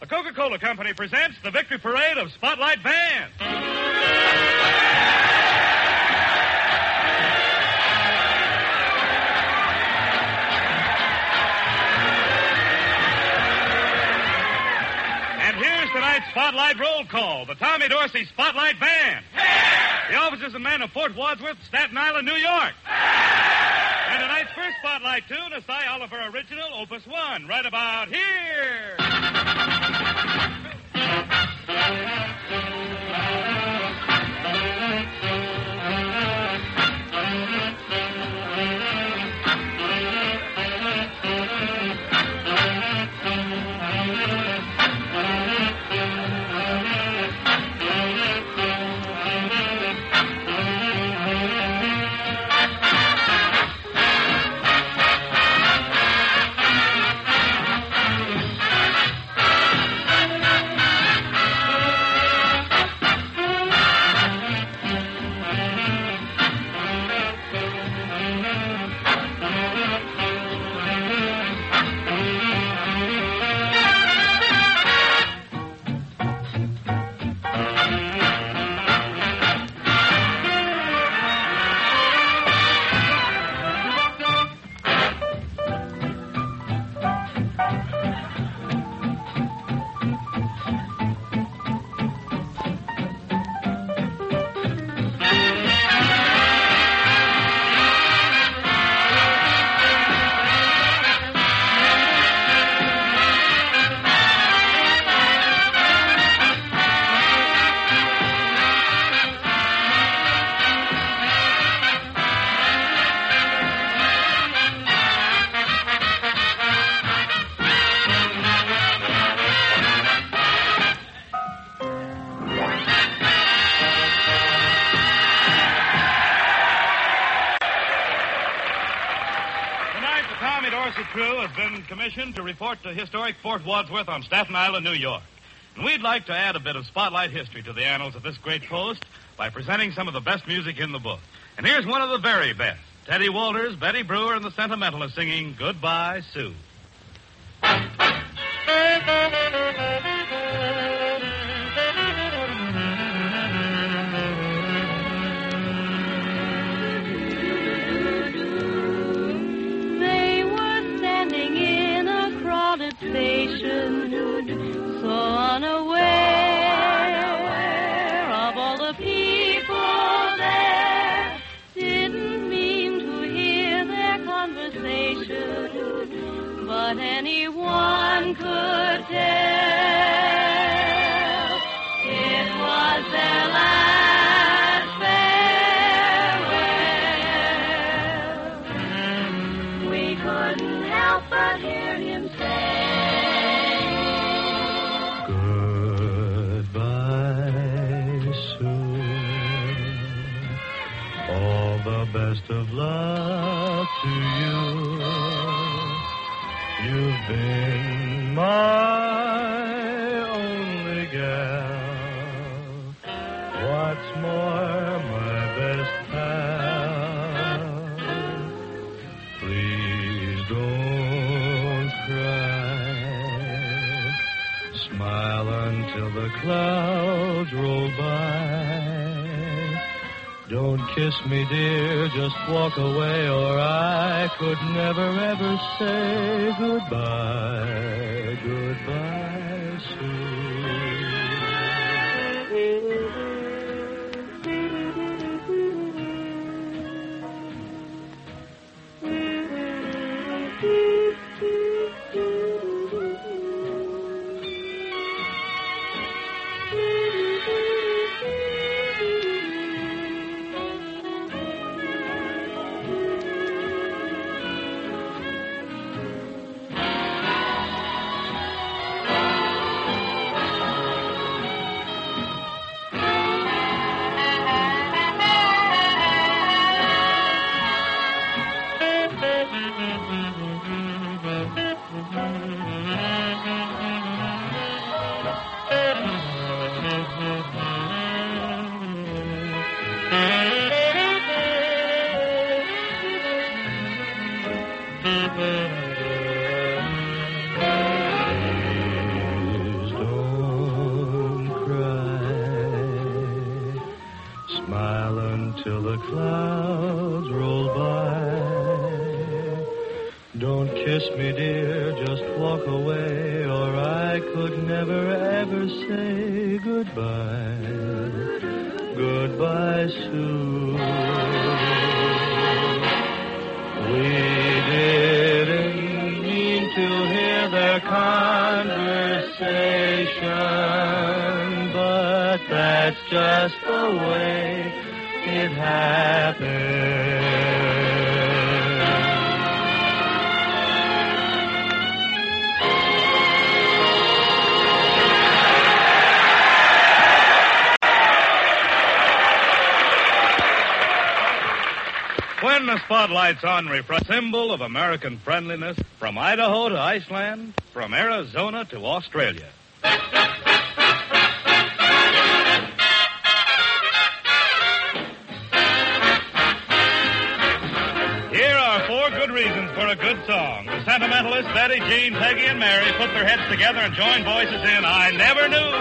The Coca-Cola Company presents the Victory Parade of Spotlight Band. And here's tonight's Spotlight roll call, the Tommy Dorsey Spotlight Band. The officers and men of Fort Wadsworth, Staten Island, New York. And tonight's first Spotlight tune, a Cy Oliver original, Opus 1, right about here. Crew has been commissioned to report to historic Fort Wadsworth on Staten Island, New York. And we'd like to add a bit of spotlight history to the annals of this great post by presenting some of the best music in the book. And here's one of the very best. Teddy Walters, Betty Brewer, and the Sentimentalists singing Goodbye, Sue. Station, so unaware of all the people there, didn't mean to hear their conversation, but anyone could tell it was their last farewell. We couldn't help but hear him say, best of luck to you. You've been my only gal. What's more, my best pal. Please don't cry. Smile until the clouds roll by. Don't kiss me, dear, just walk away, or I could never, ever say goodbye, goodbye, Sue. till the clouds roll by. Don't kiss me, dear, just walk away, or I could never ever say goodbye. Goodbye, Sue. We didn't mean to hear their conversation, but that's just the way it happened. When the spotlight's on, refresh, symbol of American friendliness, from Idaho to Iceland, from Arizona to Australia. Here are 4 good reasons for a good song. The sentimentalists Betty, Jean, Peggy, and Mary put their heads together and joined voices in I Never Knew.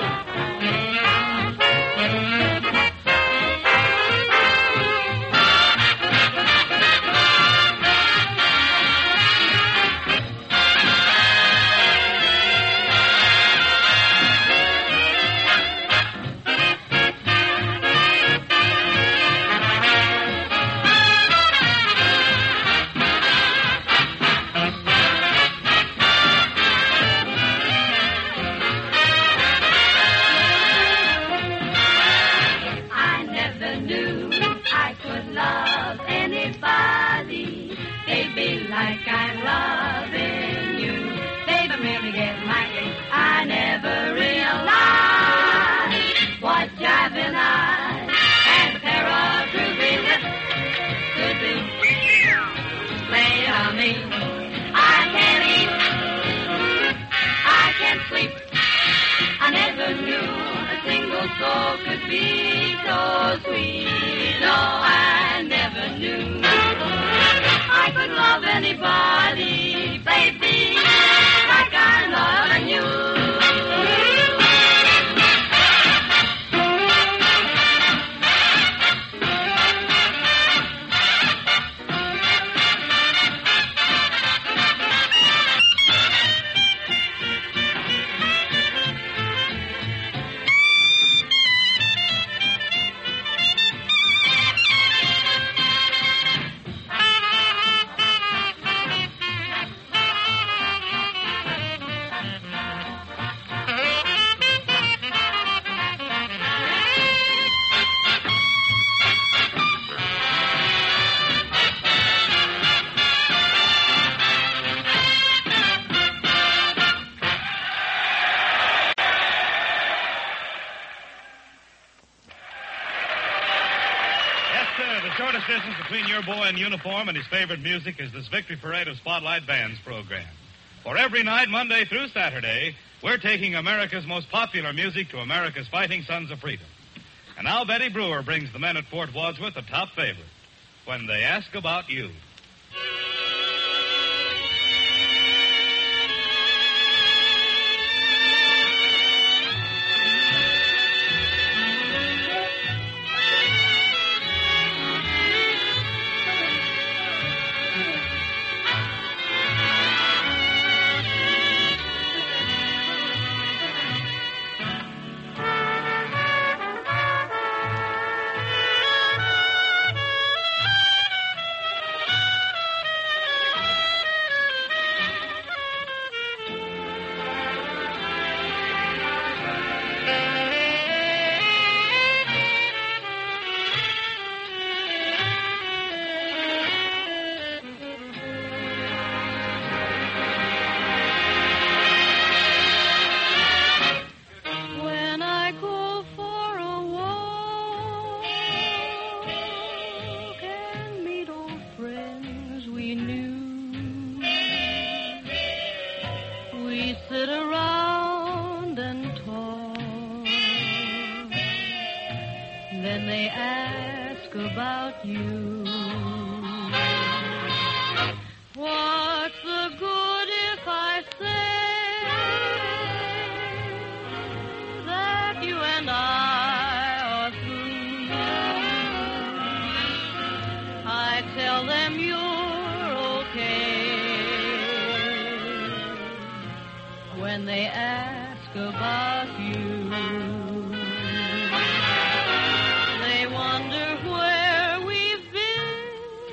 The shortest distance between your boy in uniform and his favorite music is this Victory Parade of Spotlight Bands program. For every night, Monday through Saturday, we're taking America's most popular music to America's fighting sons of freedom. And now Betty Brewer brings the men at Fort Wadsworth a top favorite, When They Ask About You. when they ask about you. They wonder where we've been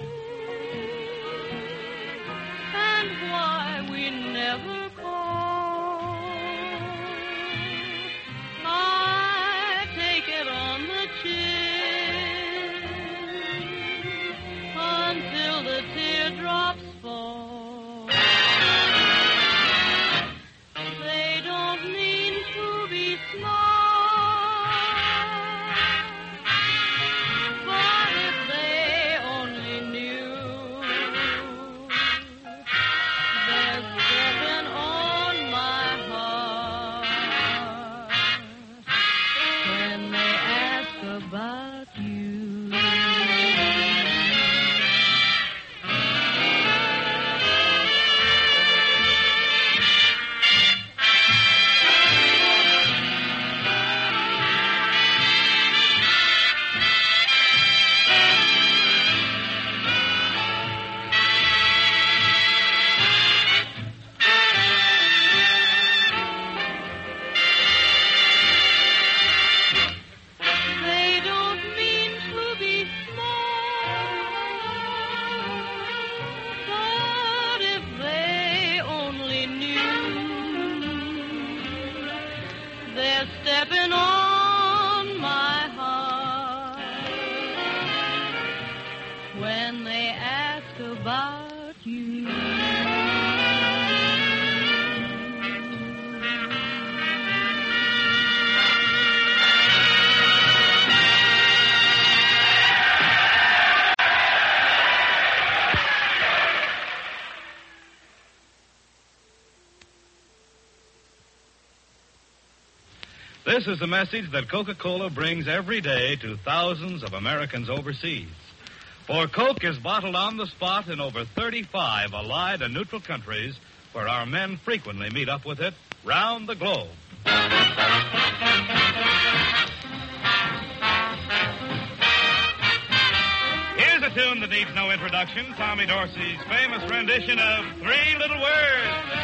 and why we never call. I take it on the chin until the teardrops fall. They don't mean to be smart, but if they only knew, they're stepping on my heart when they ask about you. They don't mean to be smart, but if they only knew, they're stepping on my heart when they ask about you. This is the message that Coca-Cola brings every day to thousands of Americans overseas. For Coke is bottled on the spot in over 35 allied and neutral countries where our men frequently meet up with it round the globe. Here's a tune that needs no introduction, Tommy Dorsey's famous rendition of Three Little Words.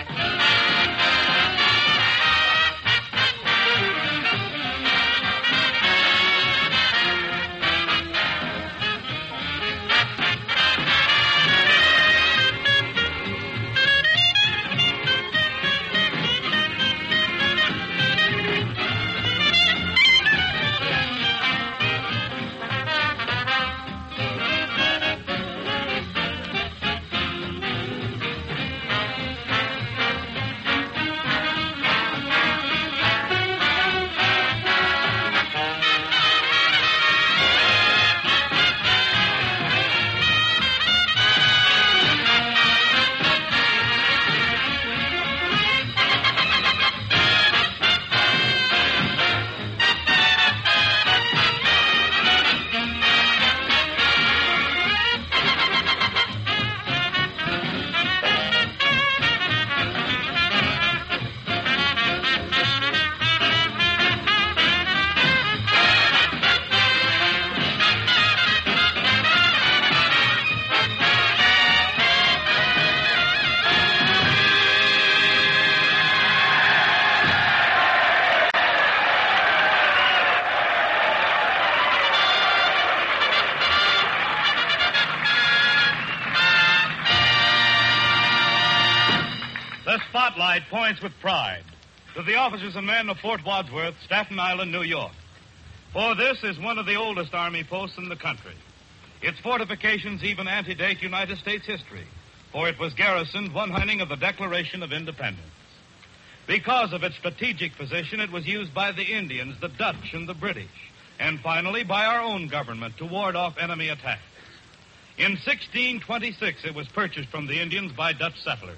The spotlight points with pride to the officers and men of Fort Wadsworth, Staten Island, New York. For this is one of the oldest Army posts in the country. Its fortifications even antedate United States history, for it was garrisoned one morning of the Declaration of Independence. Because of its strategic position, it was used by the Indians, the Dutch, and the British, and finally by our own government to ward off enemy attacks. In 1626, it was purchased from the Indians by Dutch settlers.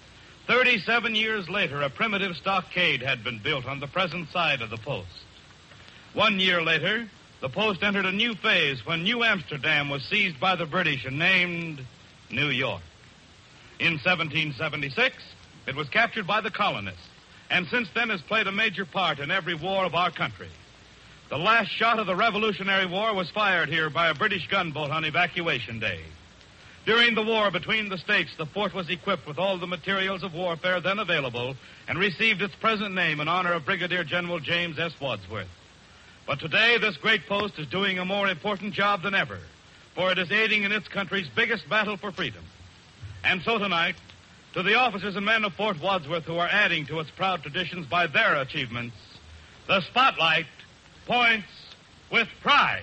37 years later, a primitive stockade had been built on the present side of the post. 1 year later, the post entered a new phase when New Amsterdam was seized by the British and named New York. In 1776, it was captured by the colonists, and since then has played a major part in every war of our country. The last shot of the Revolutionary War was fired here by a British gunboat on Evacuation Day. During the war between the states, the fort was equipped with all the materials of warfare then available and received its present name in honor of Brigadier General James S. Wadsworth. But today, this great post is doing a more important job than ever, for it is aiding in its country's biggest battle for freedom. And so tonight, to the officers and men of Fort Wadsworth who are adding to its proud traditions by their achievements, the spotlight points with pride.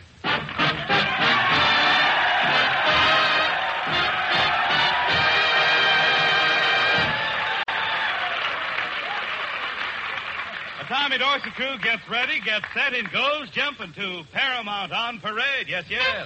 The Tommy Dorsey crew gets ready, gets set, and goes jumping to Paramount on Parade. Yes, yes.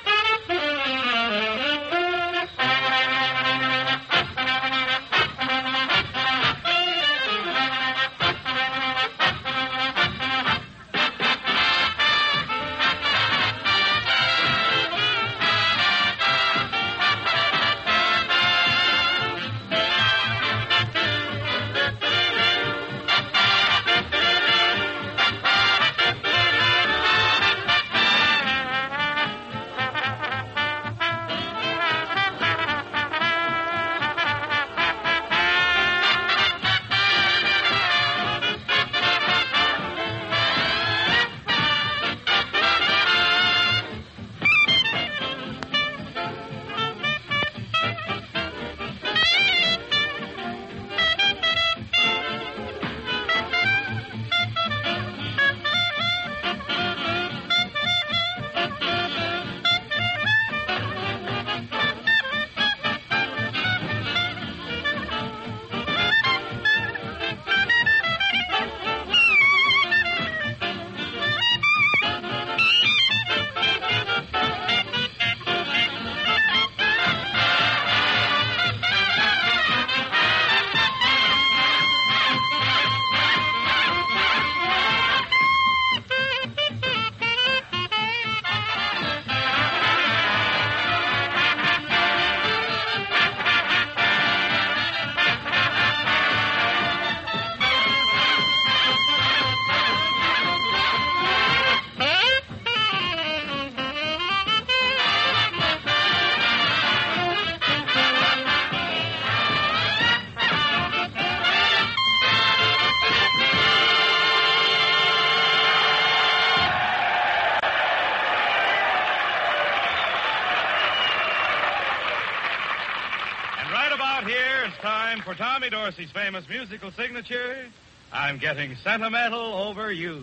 For Tommy Dorsey's famous musical signature, I'm Getting Sentimental Over You.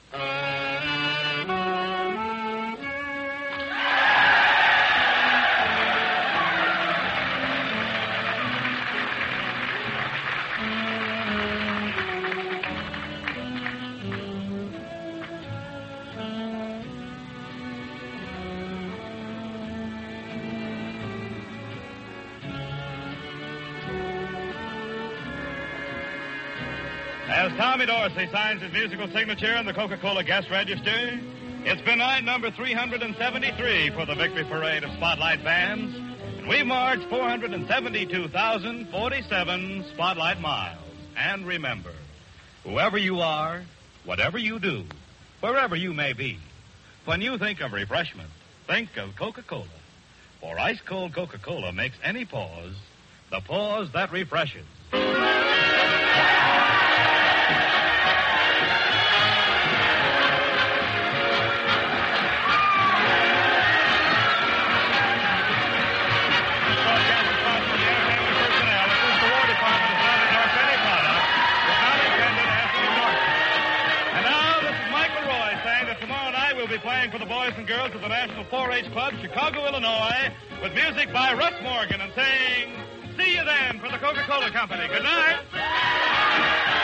As Tommy Dorsey signs his musical signature in the Coca-Cola guest register, it's been night number 373 for the Victory Parade of Spotlight Bands, and we've marched 472,047 Spotlight miles. And remember, whoever you are, whatever you do, wherever you may be, when you think of refreshment, think of Coca-Cola. For ice-cold Coca-Cola makes any pause the pause that refreshes. We'll be playing for the boys and girls of the National 4-H Club, Chicago, Illinois, with music by Russ Morgan and saying, see you then for the Coca-Cola Company. Good night.